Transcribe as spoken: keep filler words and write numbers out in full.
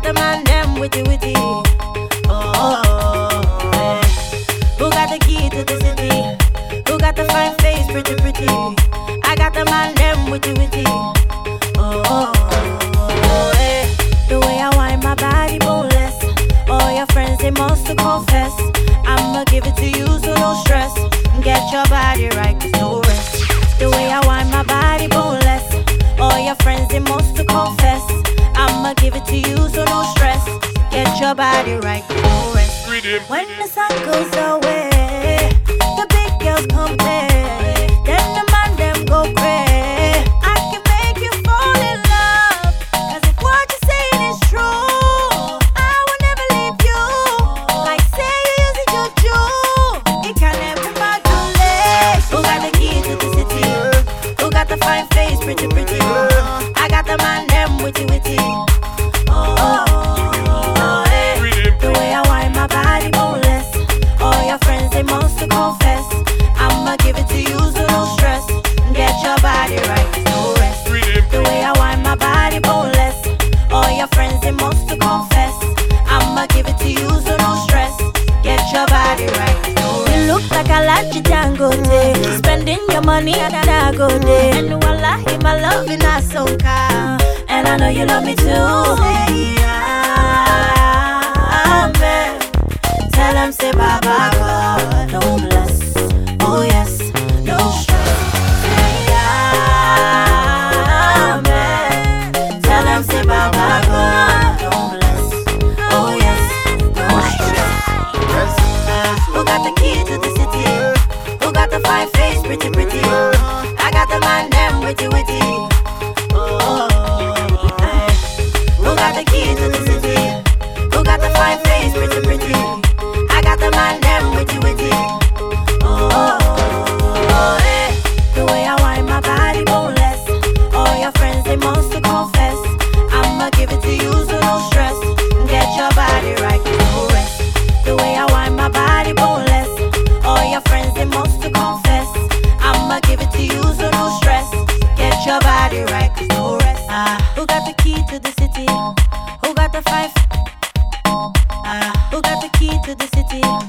the man them witty witty. Oh, oh, oh, eh. Who got the key to the city? Who got the fine face, pretty pretty? I got the man them witty witty. Oh, oh, oh, eh. The way I wind my body boneless. All your friends they must to confess. I'ma give it to you, so no stress. Get your body right, cause no rest. The way I wind my body boneless. All your friends they must to confess. I'ma give it to you, so no stress. Get your body right, cause no rest. When the sun goes away, the big girls come play. Then the man them go crazy. I can make you fall in love, cause if what you're saying is true, I will never leave you. Like say you use it your Jew, it can never modulate. Who got the key to the city? Who got the fine face, pretty pretty? I got the man them witty witty. Oh, oh, oh, eh. The way I wind my body boneless. All your friends they must to confess. I'ma give it to you, so no stress. Get your body right, no rest. The way I wind my body boneless. All your friends they must to confess. I'ma give it to you, so no stress. Get your body right, no rest. You look like a Alaji Dangote, spending your money at Dangote. And wallahi my love in a sonka, and I know you love me too. Say amen. Tell them say Baba God, no bless. Oh yes, no stress. Say amen. Tell them say Baba God, no bless. Oh yes, no stress. Who got the key to the city? Who got the fine face, pretty pretty? I got the man them witty witty. Oh, eh. Who got the key to the city? Who got the fine face, pretty pretty? I got the man them witty witty. Oh, oh, eh. The way I wind my body boneless. All your friends they must to confess. I'ma give it to you, so no stress. Get your body right, no rest. The way I wind my body boneless. All your friends they must to confess. I'ma give it to you, so no stress. Get your body right, cause no rest. Ah, who got the key to the city? Who got the five? Ah, who got the key to the city?